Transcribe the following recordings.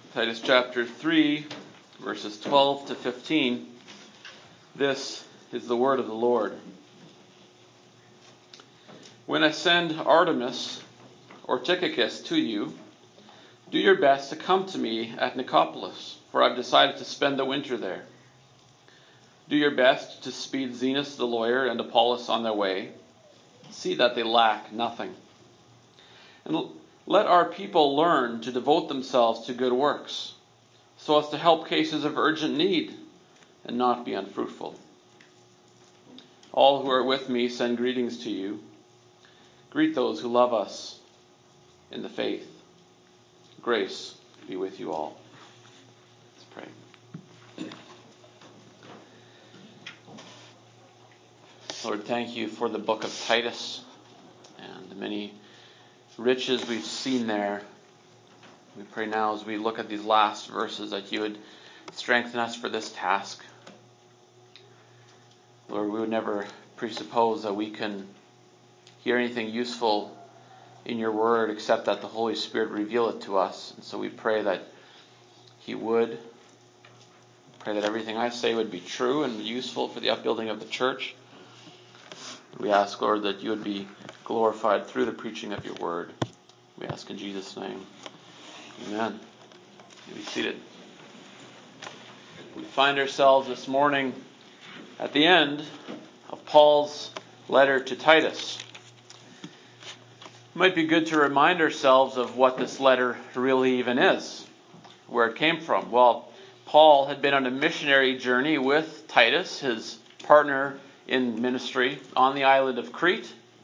Titus chapter 3, verses 12 to 15. This is the word of the Lord. When I send Artemas or Tychicus to you, do your best to come to me at Nicopolis, for I've decided to spend the winter there. Do your best to speed Zenas the lawyer and Apollos on their way. See that they lack nothing. And let our people learn to devote themselves to good works, so as to help cases of urgent need and not be unfruitful. All who are with me send greetings to you. Greet those who love us in the faith. Grace be with you all. Let's pray. Lord, thank you for the book of Titus and the many riches we've seen there. We pray now as we look at these last verses that you would strengthen us for this task. Lord, we would never presuppose that we can hear anything useful in your word except that the Holy Spirit reveal it to us. And so we pray that he would. Pray that everything I say would be true and useful for the upbuilding of the church. We ask, Lord, that you would be glorified through the preaching of your word. We ask in Jesus' name. Amen. You be seated. We find ourselves this morning at the end of Paul's letter to Titus. It might be good to remind ourselves of what this letter really even is, where it came from. Well, Paul had been on a missionary journey with Titus, his partner in ministry, on the island of Crete.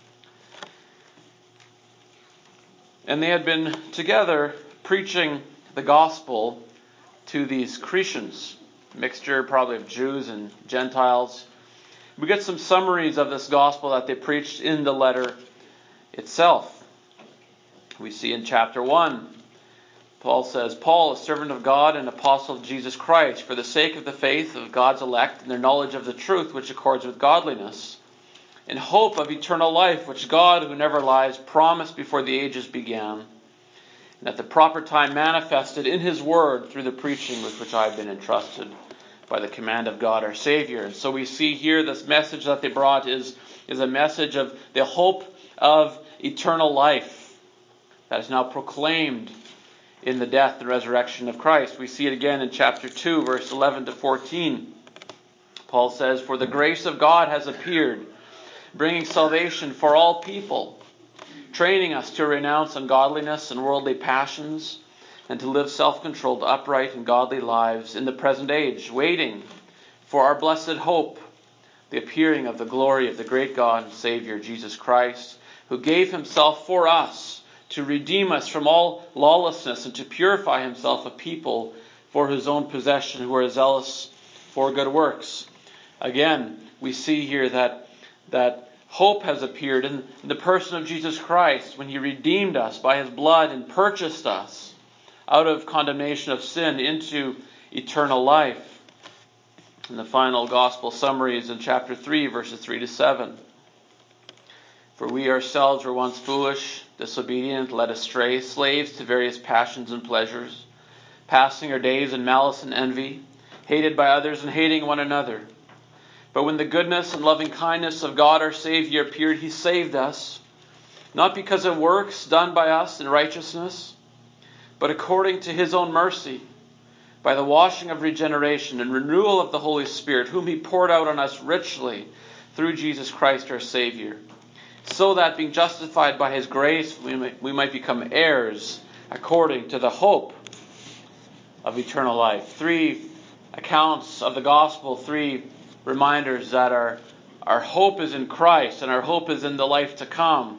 And they had been together preaching the gospel to these Cretans, mixture probably of Jews and Gentiles. We get some summaries of this gospel that they preached in the letter itself. We see in chapter 1, Paul says, Paul, a servant of God and apostle of Jesus Christ, for the sake of the faith of God's elect and their knowledge of the truth which accords with godliness, in hope of eternal life, which God, who never lies, promised before the ages began, and at the proper time manifested in his word through the preaching with which I have been entrusted by the command of God our Savior. And so we see here this message that they brought is a message of the hope of eternal life that is now proclaimed in the death and resurrection of Christ. We see it again in chapter 2, verse 11 to 14. Paul says, for the grace of God has appeared, bringing salvation for all people, training us to renounce ungodliness and worldly passions, and to live self-controlled, upright, and godly lives in the present age, waiting for our blessed hope, the appearing of the glory of the great God and Savior, Jesus Christ, who gave himself for us to redeem us from all lawlessness and to purify himself a people for his own possession who are zealous for good works. Again, we see here that hope has appeared in the person of Jesus Christ when he redeemed us by his blood and purchased us out of condemnation of sin into eternal life. And the final gospel summary is in chapter 3, verses 3 to 7. For we ourselves were once foolish, disobedient, led astray, slaves to various passions and pleasures, passing our days in malice and envy, hated by others and hating one another. But when the goodness and loving kindness of God our Savior appeared, he saved us, not because of works done by us in righteousness, but according to his own mercy, by the washing of regeneration and renewal of the Holy Spirit, whom he poured out on us richly through Jesus Christ our Savior, so that being justified by his grace, we might become heirs according to the hope of eternal life. 3 accounts of the gospel, 3 reminders that our hope is in Christ and our hope is in the life to come.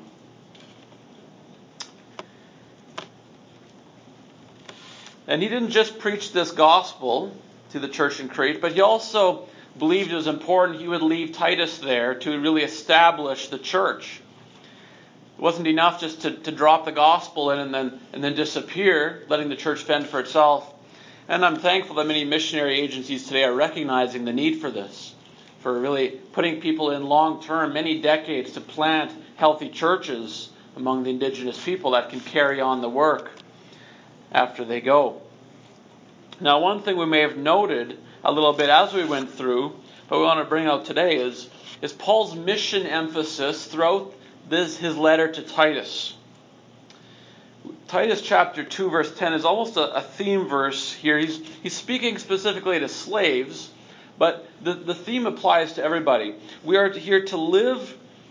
And he didn't just preach this gospel to the church in Crete, but he also believed it was important he would leave Titus there to really establish the church. It wasn't enough just to drop the gospel in and then disappear, letting the church fend for itself. And I'm thankful that many missionary agencies today are recognizing the need for this, for really putting people in long-term, many decades, to plant healthy churches among the indigenous people that can carry on the work after they go. Now, one thing we may have noted a little bit as we went through, but we want to bring out today is Paul's mission emphasis throughout his letter to Titus. Titus chapter 2 verse 10 is almost a theme verse here. He's speaking specifically to slaves, but the theme applies to everybody. We are here to live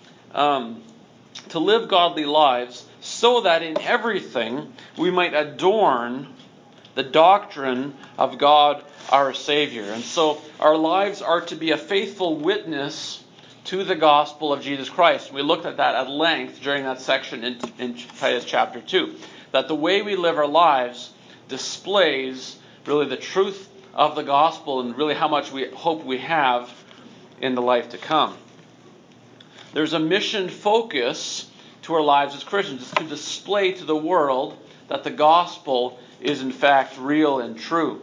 godly lives so that in everything we might adorn the doctrine of God our Savior. And so our lives are to be a faithful witness to the gospel of Jesus Christ. We looked at that at length during that section in Titus chapter 2. That the way we live our lives displays really the truth of the gospel and really how much we hope we have in the life to come. There's a mission focus to our lives as Christians. It's to display to the world that the gospel is in fact real and true.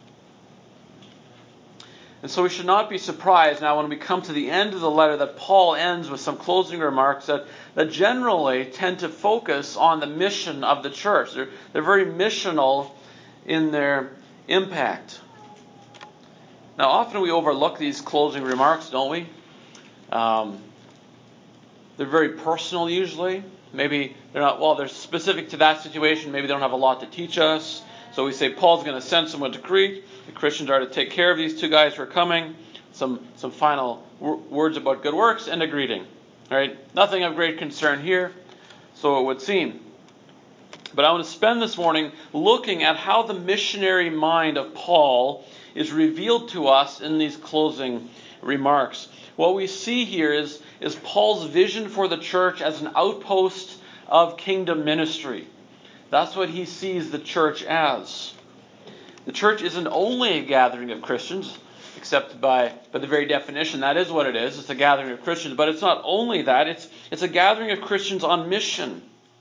And so we should not be surprised now when we come to the end of the letter that Paul ends with some closing remarks that generally tend to focus on the mission of the church. They're very missional in their impact. Now, often we overlook these closing remarks, don't we? They're very personal usually. Maybe they're not, well, they're specific to that situation. Maybe they don't have a lot to teach us. So we say Paul's going to send someone to Crete. The Christians are to take care of these two guys who are coming. Some final words about good works and a greeting. All right? Nothing of great concern here, so it would seem. But I want to spend this morning looking at how the missionary mind of Paul is revealed to us in these closing remarks. What we see here is Paul's vision for the church as an outpost of kingdom ministry. That's what he sees the church as. The church isn't only a gathering of Christians, except by the very definition, that is what it is. It's a gathering of Christians, but it's not only that. It's a gathering of Christians on mission.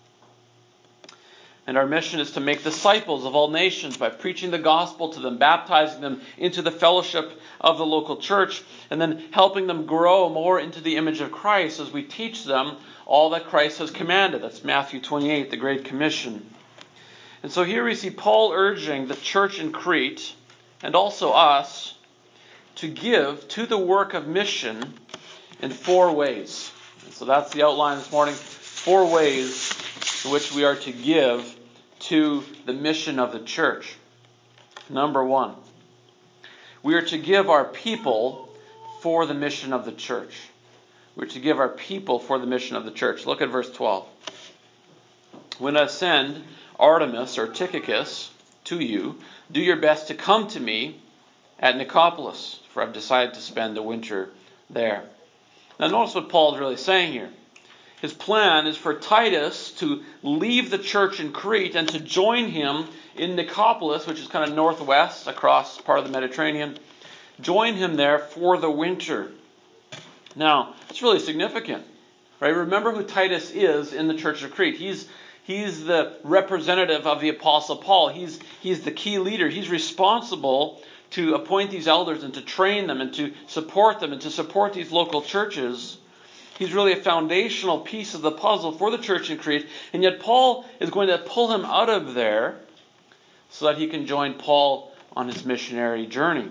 And our mission is to make disciples of all nations by preaching the gospel to them, baptizing them into the fellowship of the local church, and then helping them grow more into the image of Christ as we teach them all that Christ has commanded. That's Matthew 28, the Great Commission. And so here we see Paul urging the church in Crete, and also us, to give to the work of mission in 4 ways. And so that's the outline this morning. 4 ways in which we are to give to the mission of the church. Number 1, we are to give our people for the mission of the church. We're to give our people for the mission of the church. Look at verse 12. When I send Artemas or Tychicus to you, do your best to come to me at Nicopolis, for I've decided to spend the winter there. Now notice what Paul is really saying here. His plan is for Titus to leave the church in Crete and to join him in Nicopolis, which is kind of northwest across part of the Mediterranean. Join him there for the winter. Now, it's really significant, right? Remember who Titus is in the church of Crete. He's the representative of the Apostle Paul. He's the key leader. He's responsible to appoint these elders and to train them and to support them and to support these local churches. He's really a foundational piece of the puzzle for the church in Crete. And yet Paul is going to pull him out of there so that he can join Paul on his missionary journey.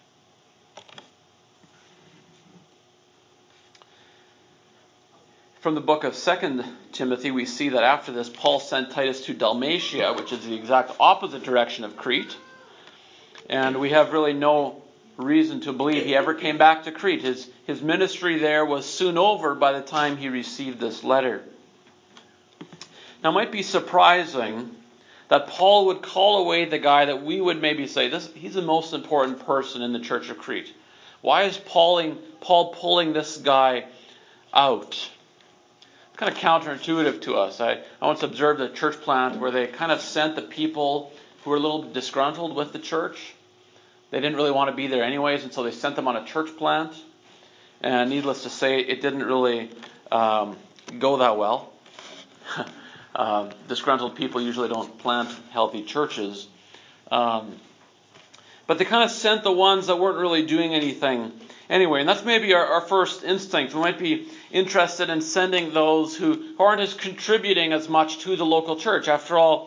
From the book of 2 Timothy, we see that after this, Paul sent Titus to Dalmatia, which is the exact opposite direction of Crete. And we have really no reason to believe he ever came back to Crete. His ministry there was soon over by the time he received this letter. Now, it might be surprising that Paul would call away the guy that we would maybe say, he's the most important person in the church of Crete. Why is Paul pulling this guy out? It's kind of counterintuitive to us. I once observed a church plant where they kind of sent the people who were a little disgruntled with the church. They didn't really want to be there anyways, and so they sent them on a church plant. And needless to say, it didn't really go that well. Disgruntled people usually don't plant healthy churches. But they kind of sent the ones that weren't really doing anything anyway. And that's maybe our first instinct. We might be interested in sending those who aren't as contributing as much to the local church. After all,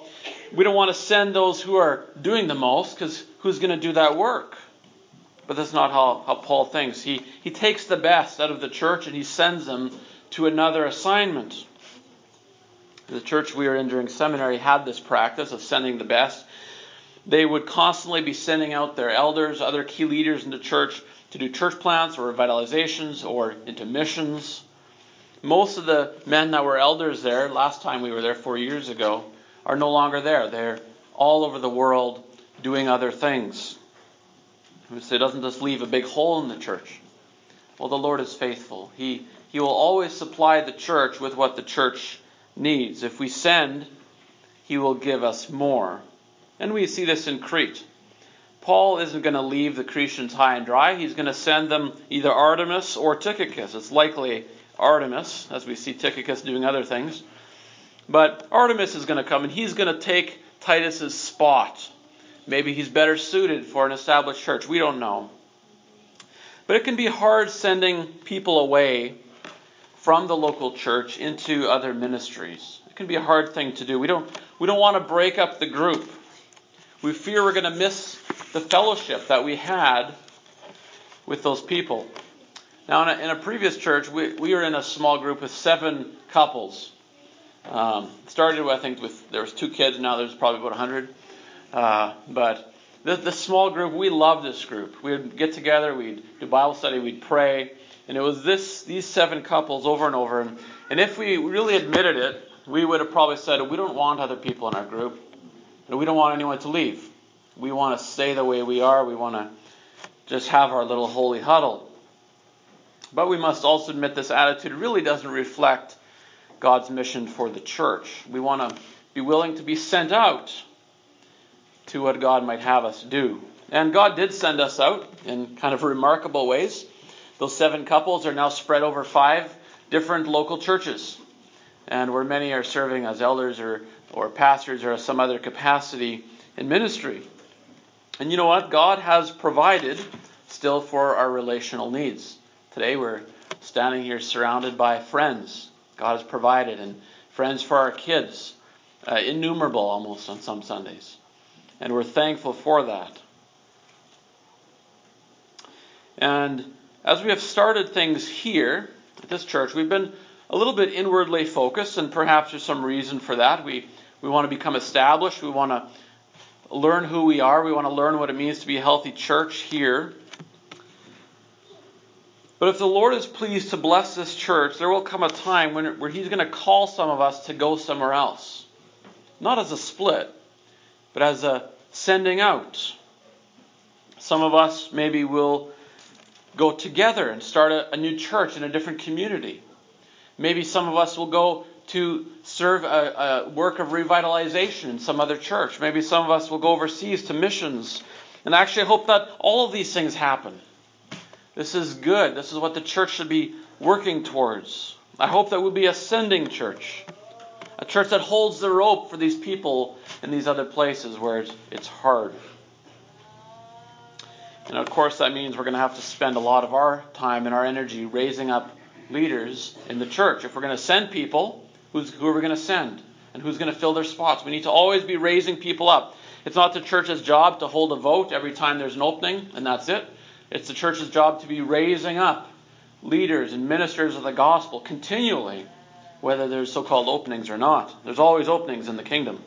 We don't want to send those who are doing the most, because who's going to do that work? But that's not how Paul thinks. He takes the best out of the church and he sends them to another assignment. The church we were in during seminary had this practice of sending the best. They would constantly be sending out their elders, other key leaders in the church, to do church plants or revitalizations or into missions. Most of the men that were elders there, last time we were there 4 years ago, are no longer there. They're all over the world doing other things. So it doesn't just leave a big hole in the church. Well, the Lord is faithful. He will always supply the church with what the church needs. If we send, He will give us more. And we see this in Crete. Paul isn't going to leave the Cretans high and dry. He's going to send them either Artemas or Tychicus. It's likely Artemas, as we see Tychicus doing other things. But Artemas is going to come, and he's going to take Titus's spot. Maybe he's better suited for an established church. We don't know. But it can be hard sending people away from the local church into other ministries. It can be a hard thing to do. We don't want to break up the group. We fear we're going to miss the fellowship that we had with those people. Now, in a previous church, we were in a small group with 7 couples. Started, I think, there was 2 kids. Now there's probably about 100. But this small group, we loved this group. We would get together, we'd do Bible study, we'd pray. And it was these 7 couples over and over. And if we really admitted it, we would have probably said, we don't want other people in our group. And we don't want anyone to leave. We want to stay the way we are. We want to just have our little holy huddle. But we must also admit this attitude really doesn't reflect God's mission for the church. We want to be willing to be sent out to what God might have us do. And God did send us out in kind of remarkable ways. Those 7 couples are now spread over 5 different local churches, and where many are serving as elders or pastors or some other capacity in ministry. And you know what? God has provided still for our relational needs. Today we're standing here surrounded by friends. God has provided, and friends for our kids, innumerable almost on some Sundays. And we're thankful for that. And as we have started things here at this church, we've been a little bit inwardly focused, and perhaps there's some reason for that. We want to become established. We want to learn who we are. We want to learn what it means to be a healthy church here. But if the Lord is pleased to bless this church, there will come a time where He's going to call some of us to go somewhere else. Not as a split, but as a sending out. Some of us maybe will go together and start a new church in a different community. Maybe some of us will go to serve a work of revitalization in some other church. Maybe some of us will go overseas to missions. And actually, I hope that all of these things happen. This is good. This is what the church should be working towards. I hope that we'll be a sending church. A church that holds the rope for these people in these other places where it's hard. And of course, that means we're going to have to spend a lot of our time and our energy raising up leaders in the church. If we're going to send people, who are we going to send? And who's going to fill their spots? We need to always be raising people up. It's not the church's job to hold a vote every time there's an opening, and that's it. It's the church's job to be raising up leaders and ministers of the gospel continually, whether there's so-called openings or not. There's always openings in the kingdom.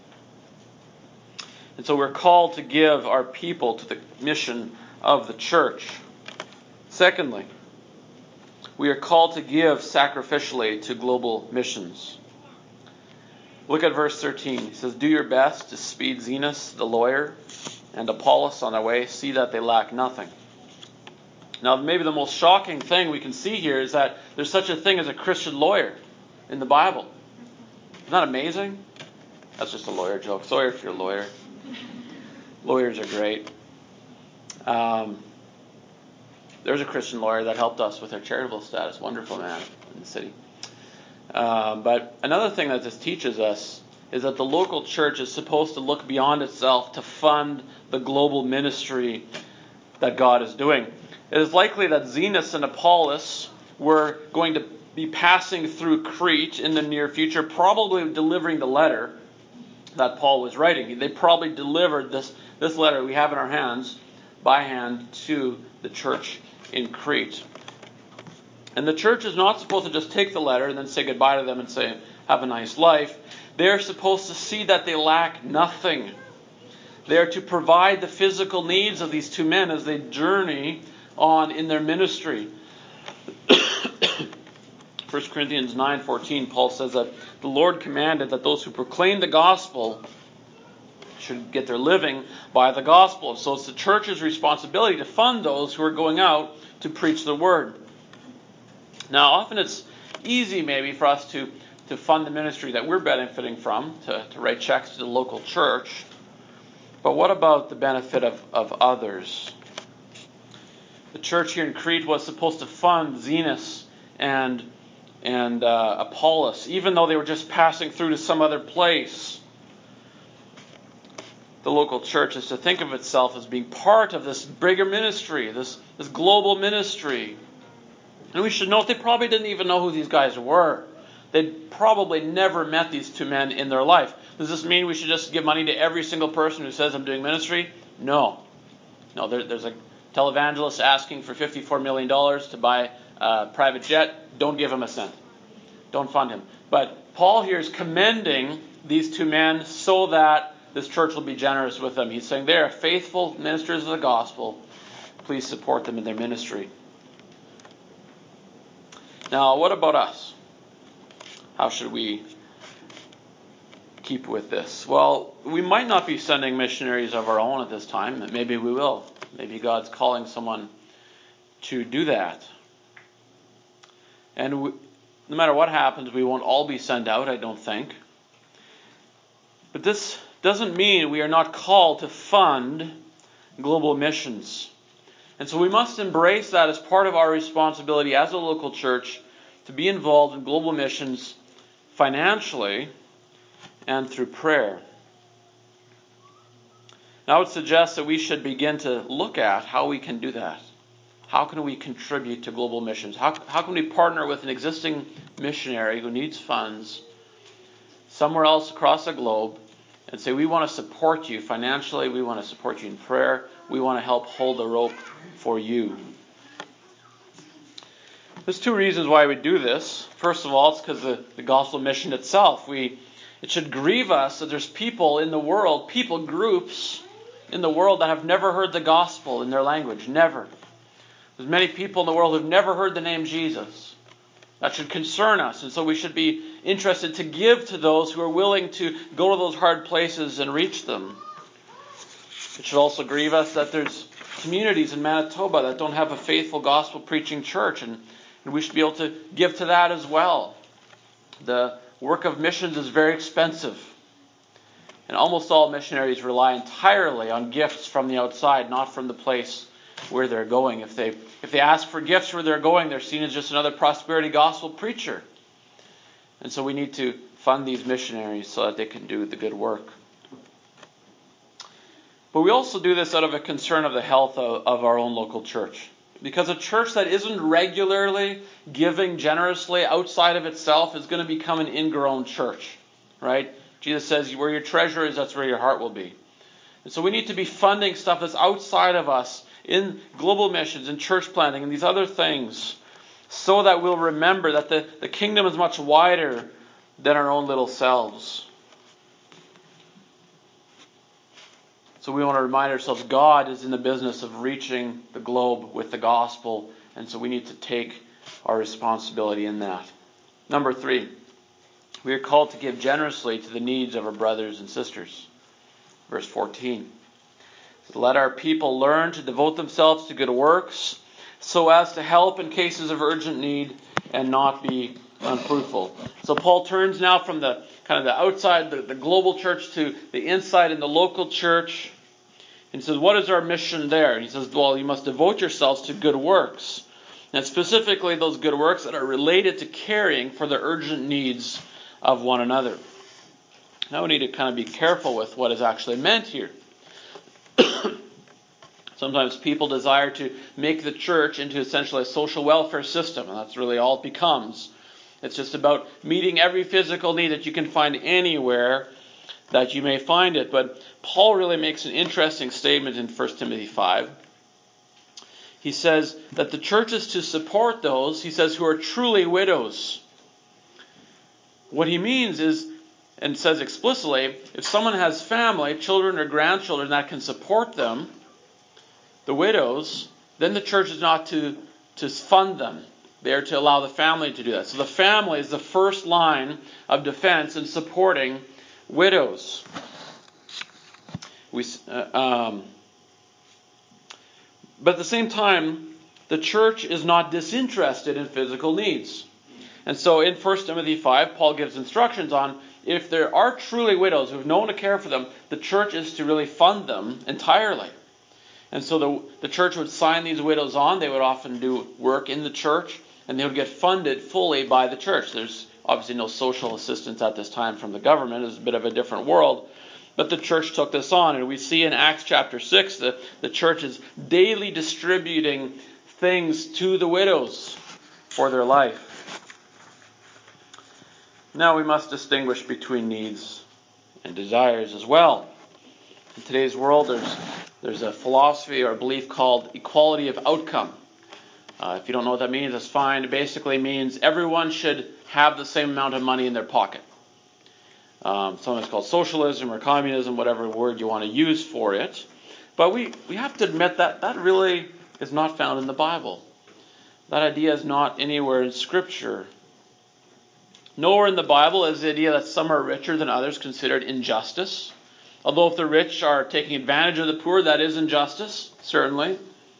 And so we're called to give our people to the mission of the church. Secondly, we are called to give sacrificially to global missions. Look at verse 13. He says, "Do your best to speed Zenas the lawyer and Apollos on their way. See that they lack nothing." Now, maybe the most shocking thing we can see here is that there's such a thing as a Christian lawyer in the Bible. Isn't that amazing? That's just a lawyer joke. Sorry if you're a lawyer. Lawyers are great. There's a Christian lawyer that helped us with our charitable status. Wonderful man in the city. But another thing that this teaches us is that the local church is supposed to look beyond itself to fund the global ministry that God is doing. It is likely that Zenas and Apollos were going to be passing through Crete in the near future, probably delivering the letter. that Paul was writing. They probably delivered this letter we have in our hands by hand to the church in Crete. And the church is not supposed to just take the letter and then say goodbye to them and say, have a nice life. They're supposed to see that they lack nothing. They are to provide the physical needs of these two men as they journey on in their ministry. 1 Corinthians 9:14, Paul says that the Lord commanded that those who proclaim the gospel should get their living by the gospel. So it's the church's responsibility to fund those who are going out to preach the word. Now, often it's easy maybe for us to fund the ministry that we're benefiting from, to write checks to the local church. But what about the benefit of others? The church here in Crete was supposed to fund Zenas and Apollos, even though they were just passing through to some other place. The local church is to think of itself as being part of this bigger ministry, this global ministry. And we should note they probably didn't even know who these guys were. They'd probably never met these two men in their life. Does this mean we should just give money to every single person who says I'm doing ministry? No. No, there's a televangelist asking for $54 million to buy a private jet. Don't give him a cent. Don't fund him. But Paul here is commending these two men so that this church will be generous with them. He's saying they are faithful ministers of the gospel. Please support them in their ministry. Now, what about us? How should we keep with this? Well, we might not be sending missionaries of our own at this time. Maybe we will. Maybe God's calling someone to do that. And no matter what happens, we won't all be sent out, I don't think. But this doesn't mean we are not called to fund global missions. And so we must embrace that as part of our responsibility as a local church to be involved in global missions financially and through prayer. Now, I would suggest that we should begin to look at how we can do that. How can we contribute to global missions? How can we partner with an existing missionary who needs funds somewhere else across the globe and say, we want to support you financially, we want to support you in prayer, we want to help hold the rope for you. There's two reasons why we do this. First of all, it's because the gospel mission itself. It should grieve us that there's people in the world, people groups in the world that have never heard the gospel in their language. Never. There's many people in the world who've never heard the name Jesus. That should concern us. And so we should be interested to give to those who are willing to go to those hard places and reach them. It should also grieve us that there's communities in Manitoba that don't have a faithful gospel preaching church. And we should be able to give to that as well. The work of missions is very expensive. And almost all missionaries rely entirely on gifts from the outside, not from the place where they're going. If they ask for gifts where they're going, they're seen as just another prosperity gospel preacher. And so we need to fund these missionaries so that they can do the good work. But we also do this out of a concern of the health of our own local church. Because a church that isn't regularly giving generously outside of itself is going to become an ingrown church. Right? Jesus says, where your treasure is, that's where your heart will be. And so we need to be funding stuff that's outside of us in global missions and church planting and these other things so that we'll remember that the kingdom is much wider than our own little selves. So we want to remind ourselves God is in the business of reaching the globe with the gospel, and so we need to take our responsibility in that. Number 3, we are called to give generously to the needs of our brothers and sisters. Verse 14. Let our people learn to devote themselves to good works so as to help in cases of urgent need and not be unfruitful. So Paul turns now from the kind of the outside, the global church, to the inside in the local church. And he says, what is our mission there? And he says, well, you must devote yourselves to good works. And specifically those good works that are related to caring for the urgent needs of one another. Now we need to kind of be careful with what is actually meant here. Sometimes people desire to make the church into essentially a social welfare system, and that's really all it becomes. It's just about meeting every physical need that you can find anywhere that you may find it. But Paul really makes an interesting statement in 1 Timothy 5. He says that the church is to support those, he says, who are truly widows. What he means is, and says explicitly, if someone has family, children or grandchildren that can support them, the widows, then the church is not to fund them. They are to allow the family to do that. So the family is the first line of defense in supporting widows. But at the same time, the church is not disinterested in physical needs. And so in 1 Timothy 5, Paul gives instructions on if there are truly widows who have no one to care for them, the church is to really fund them entirely. And so the church would sign these widows on. They would often do work in the church, and they would get funded fully by the church. There's obviously no social assistance at this time from the government. It's a bit of a different world. But the church took this on. And we see in Acts chapter 6 that the church is daily distributing things to the widows for their life. Now we must distinguish between needs and desires as well. In today's world, there's a philosophy or a belief called equality of outcome. If you don't know what that means, that's fine. It basically means everyone should have the same amount of money in their pocket. Sometimes called socialism or communism, whatever word you want to use for it. But we have to admit that really is not found in the Bible. That idea is not anywhere in Scripture. Nowhere in the Bible is the idea that some are richer than others considered injustice. Although if the rich are taking advantage of the poor, that is injustice, certainly.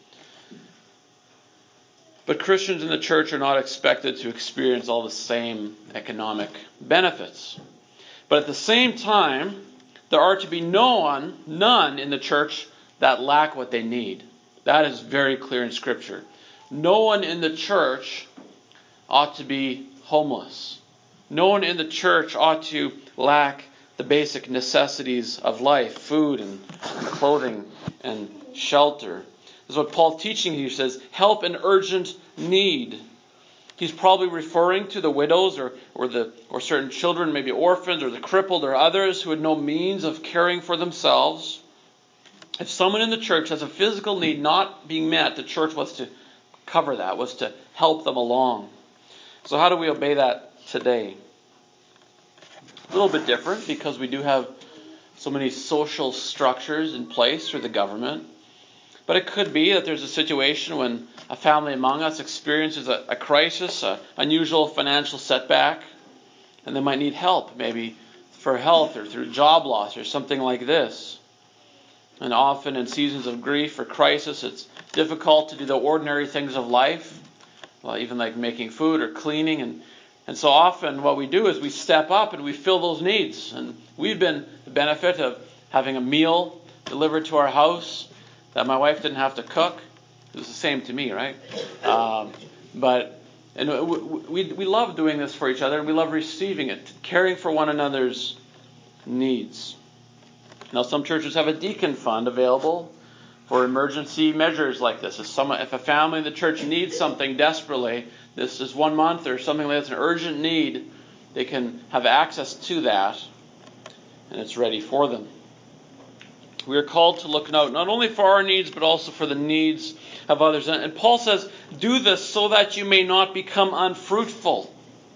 But Christians in the church are not expected to experience all the same economic benefits. But at the same time, there are to be none in the church that lack what they need. That is very clear in Scripture. No one in the church ought to be homeless. No one in the church ought to lack the basic necessities of life, food and clothing and shelter. This is what Paul's teaching here. He says, help an urgent need. He's probably referring to the widows or certain children, maybe orphans or the crippled or others who had no means of caring for themselves. If someone in the church has a physical need not being met, the church was to cover that, was to help them along. So how do we obey that today? A little bit different because we do have so many social structures in place through the government. But it could be that there's a situation when a family among us experiences a crisis, an unusual financial setback, and they might need help, maybe for health or through job loss or something like this. And often in seasons of grief or crisis, it's difficult to do the ordinary things of life, well, even like making food or cleaning. And so often what we do is we step up and we fill those needs. And we've been the benefit of having a meal delivered to our house that my wife didn't have to cook. It was the same to me, right? But we love doing this for each other, and we love receiving it, caring for one another's needs. Now, some churches have a deacon fund available for emergency measures like this. If a family in the church needs something desperately, this is 1 month or something like that's an urgent need, they can have access to that, and it's ready for them. We are called to look out not only for our needs, but also for the needs of others. And Paul says, do this so that you may not become unfruitful.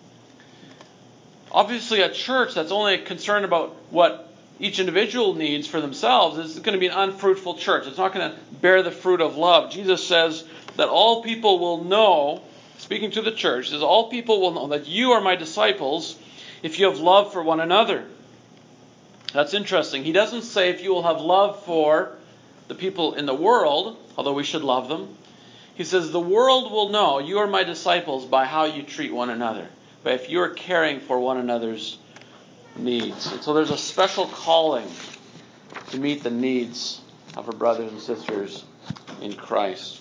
Obviously, a church that's only concerned about what each individual needs for themselves is going to be an unfruitful church. It's not going to bear the fruit of love. Jesus says that all people will know, speaking to the church, says all people will know that you are my disciples if you have love for one another. That's interesting. He doesn't say if you will have love for the people in the world, although we should love them. He says the world will know you are my disciples by how you treat one another, by if you are caring for one another's needs. And so there's a special calling to meet the needs of our brothers and sisters in Christ.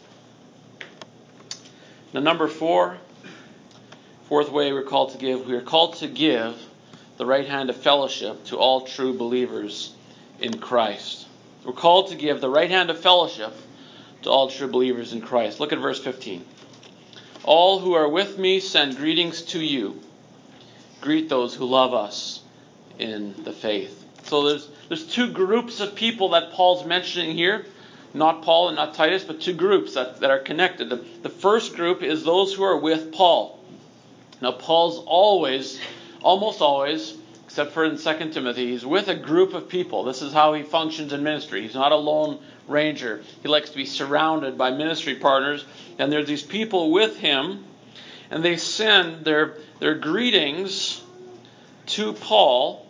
Now, number 4, fourth way we're called to give. We are called to give the right hand of fellowship to all true believers in Christ. We're called to give the right hand of fellowship to all true believers in Christ. Look at verse 15. All who are with me send greetings to you. Greet those who love us in the faith. So there's two groups of people that Paul's mentioning here. Not Paul and not Titus, but two groups that are connected. The first group is those who are with Paul. Now Paul's almost always, except for in 2 Timothy, he's with a group of people. This is how he functions in ministry. He's not a lone ranger. He likes to be surrounded by ministry partners. And there's these people with him, and they send their greetings to Paul,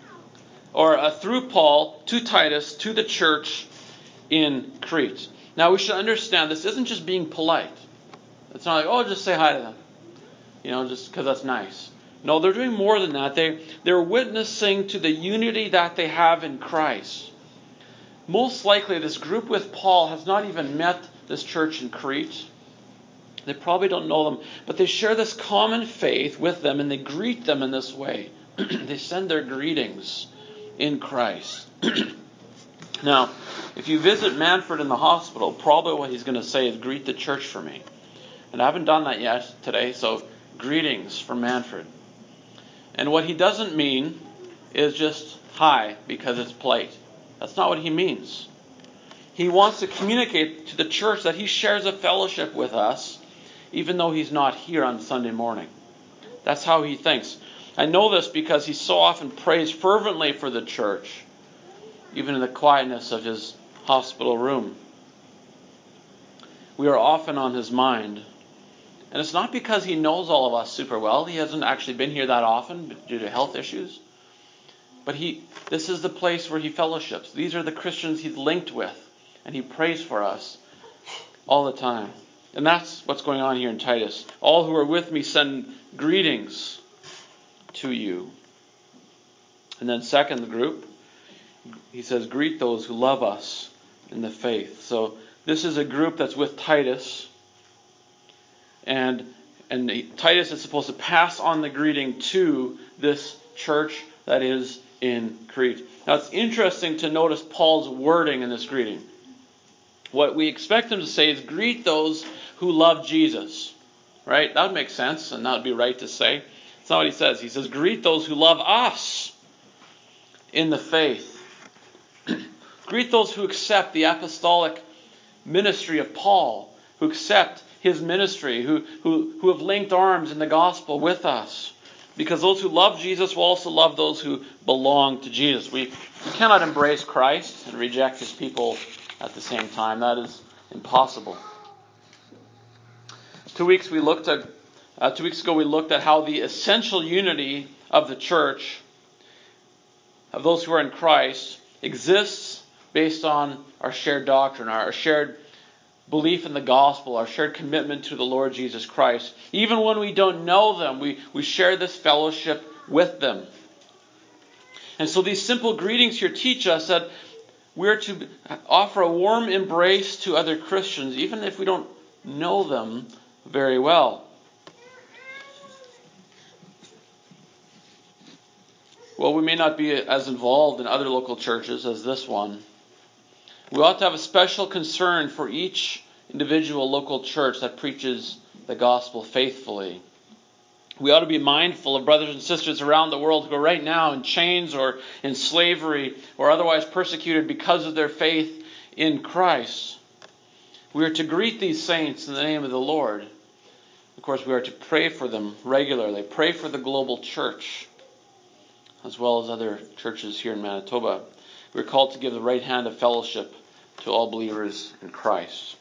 or through Paul to Titus, to the church in Crete. Now we should understand this isn't just being polite. It's not like, just say hi to them. Just because that's nice. No, they're doing more than that. They're witnessing to the unity that they have in Christ. Most likely this group with Paul has not even met this church in Crete. They probably don't know them, but they share this common faith with them, and they greet them in this way. They send their greetings in Christ. Now, if you visit Manfred in the hospital, probably what he's going to say is, greet the church for me. And I haven't done that yet today, so greetings from Manfred. And what he doesn't mean is just hi because it's polite. That's not what he means. He wants to communicate to the church that he shares a fellowship with us, even though he's not here on Sunday morning. That's how he thinks. I know this because he so often prays fervently for the church, even in the quietness of his hospital room. We are often on his mind. And it's not because he knows all of us super well. He hasn't actually been here that often due to health issues. But this is the place where he fellowships. These are the Christians he's linked with. And he prays for us all the time. And that's what's going on here in Titus. All who are with me send greetings to you. And then second group, he says, greet those who love us in the faith. So this is a group that's with Titus. And Titus is supposed to pass on the greeting to this church that is in Crete. Now it's interesting to notice Paul's wording in this greeting. What we expect him to say is, greet those who love Jesus. Right? That would make sense, and that would be right to say. That's not what he says. He says, greet those who love us in the faith. Greet those who accept the apostolic ministry of Paul, who accept his ministry, who have linked arms in the gospel with us. Because those who love Jesus will also love those who belong to Jesus. We cannot embrace Christ and reject his people at the same time. That is impossible. 2 weeks ago we looked at how the essential unity of the church, of those who are in Christ, exists based on our shared doctrine, our shared belief in the gospel, our shared commitment to the Lord Jesus Christ. Even when we don't know them, we share this fellowship with them. And so these simple greetings here teach us that we're to offer a warm embrace to other Christians, even if we don't know them very well. Well, we may not be as involved in other local churches as this one. We ought to have a special concern for each individual local church that preaches the gospel faithfully. We ought to be mindful of brothers and sisters around the world who are right now in chains or in slavery or otherwise persecuted because of their faith in Christ. We are to greet these saints in the name of the Lord. Of course, we are to pray for them regularly. Pray for the global church, as well as other churches here in Manitoba. We're called to give the right hand of fellowship to all believers in Christ.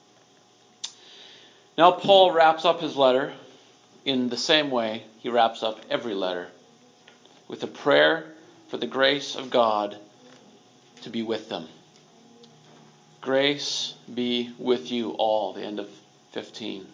Now Paul wraps up his letter in the same way he wraps up every letter, with a prayer for the grace of God to be with them. Grace be with you all, the end of 15.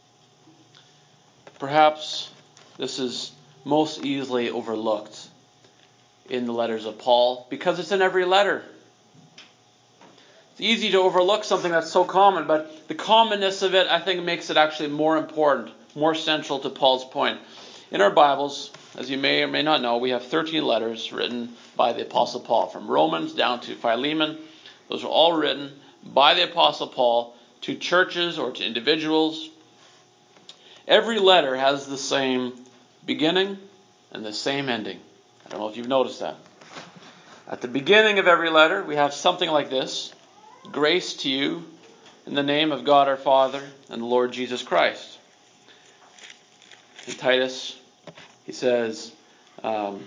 Perhaps this is most easily overlooked in the letters of Paul because it's in every letter. It's easy to overlook something that's so common, but the commonness of it, I think, makes it actually more important, more central to Paul's point. In our Bibles, as you may or may not know, we have 13 letters written by the Apostle Paul, from Romans down to Philemon. Those are all written by the Apostle Paul to churches or to individuals. Every letter has the same beginning and the same ending. I don't know if you've noticed that. At the beginning of every letter, we have something like this: grace to you in the name of God our Father and the Lord Jesus Christ. In Titus, he says, to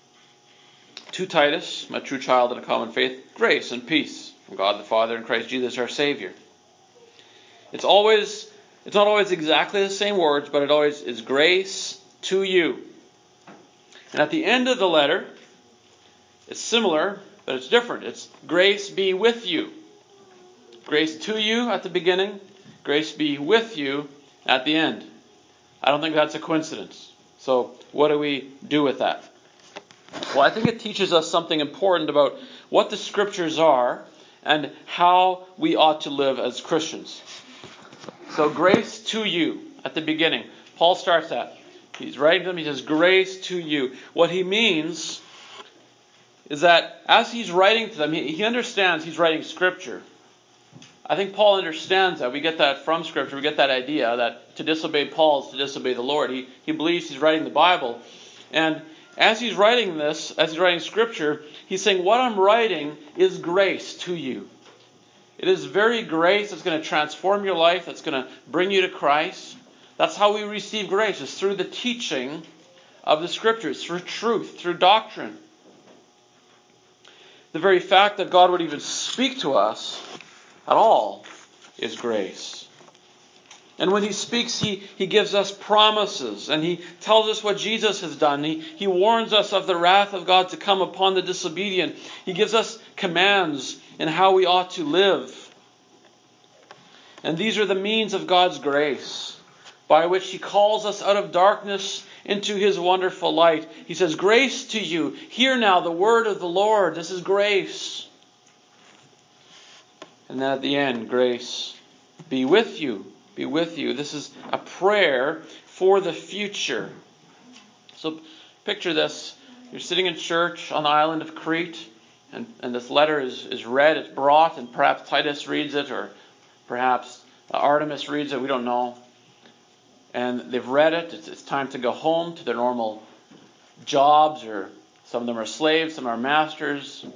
Titus, my true child in a common faith, grace and peace from God the Father and Christ Jesus our Savior. It's not always exactly the same words, but it always is grace to you. And at the end of the letter, it's similar, but it's different. It's grace be with you. Grace to you at the beginning, grace be with you at the end. I don't think that's a coincidence. So what do we do with that? Well, I think it teaches us something important about what the Scriptures are and how we ought to live as Christians. So grace to you at the beginning. Paul starts that. He's writing to them, he says, grace to you. What he means is that as he's writing to them, he understands he's writing Scripture. I think Paul understands that. We get that from Scripture. We get that idea that to disobey Paul is to disobey the Lord. He believes he's writing the Bible. And as he's writing this, as he's writing Scripture, he's saying, what I'm writing is grace to you. It is very grace that's going to transform your life, that's going to bring you to Christ. That's how we receive grace, is through the teaching of the Scriptures, through truth, through doctrine. The very fact that God would even speak to us at all is grace. And when he speaks, he gives us promises, and he tells us what Jesus has done. He warns us of the wrath of God to come upon the disobedient. He gives us commands in how we ought to live. And these are the means of God's grace, by which he calls us out of darkness into his wonderful light. He says, grace to you. Hear now the word of the Lord. This is grace. And then at the end, grace be with you. Be with you. This is a prayer for the future. So picture this. You're sitting in church on the island of Crete, and this letter is read, it's brought, and perhaps Titus reads it, or perhaps Artemis reads it, we don't know. And they've read it, it's time to go home to their normal jobs, or some of them are slaves, some are masters.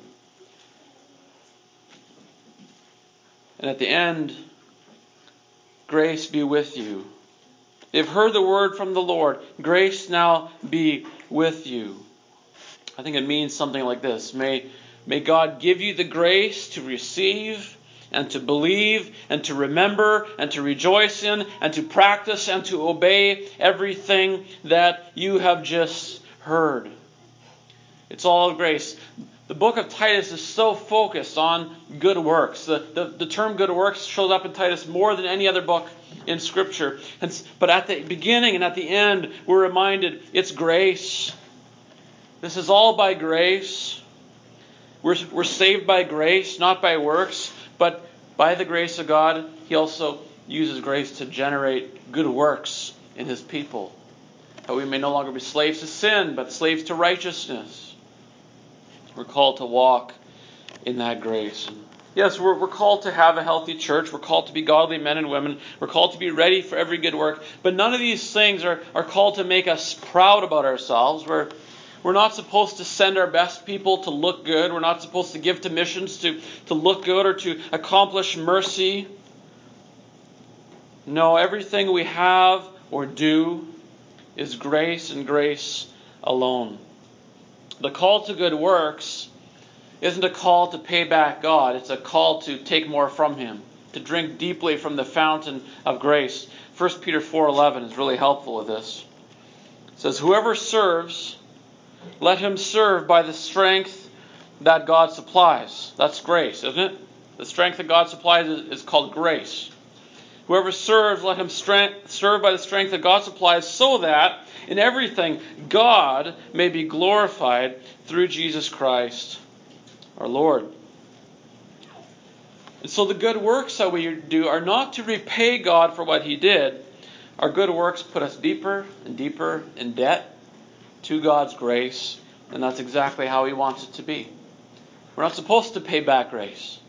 And at the end, grace be with you. They've heard the word from the Lord. Grace now be with you. I think it means something like this. May God give you the grace to receive and to believe and to remember and to rejoice in and to practice and to obey everything that you have just heard. It's all grace. The book of Titus is so focused on good works. The term good works shows up in Titus more than any other book in Scripture. But at the beginning and at the end, we're reminded it's grace. This is all by grace. We're saved by grace, not by works. But by the grace of God, he also uses grace to generate good works in his people. That we may no longer be slaves to sin, but slaves to righteousness. We're called to walk in that grace. Yes, we're called to have a healthy church. We're called to be godly men and women. We're called to be ready for every good work. But none of these things are called to make us proud about ourselves. We're not supposed to send our best people to look good. We're not supposed to give to missions to look good or to accomplish mercy. No, everything we have or do is grace and grace alone. The call to good works isn't a call to pay back God. It's a call to take more from him, to drink deeply from the fountain of grace. 1 Peter 4:11 is really helpful with this. It says, whoever serves, let him serve by the strength that God supplies. That's grace, isn't it? The strength that God supplies is called grace. Whoever serves, let him serve by the strength that God supplies, so that in everything God may be glorified through Jesus Christ our Lord. And so the good works that we do are not to repay God for what he did. Our good works put us deeper and deeper in debt to God's grace, and that's exactly how he wants it to be. We're not supposed to pay back grace.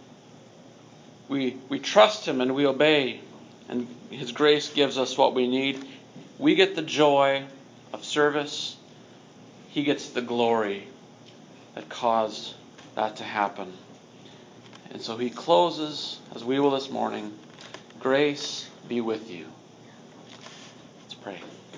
We trust him and we obey, and his grace gives us what we need. We get the joy of service. He gets the glory that caused that to happen. And so he closes, as we will this morning, grace be with you. Let's pray.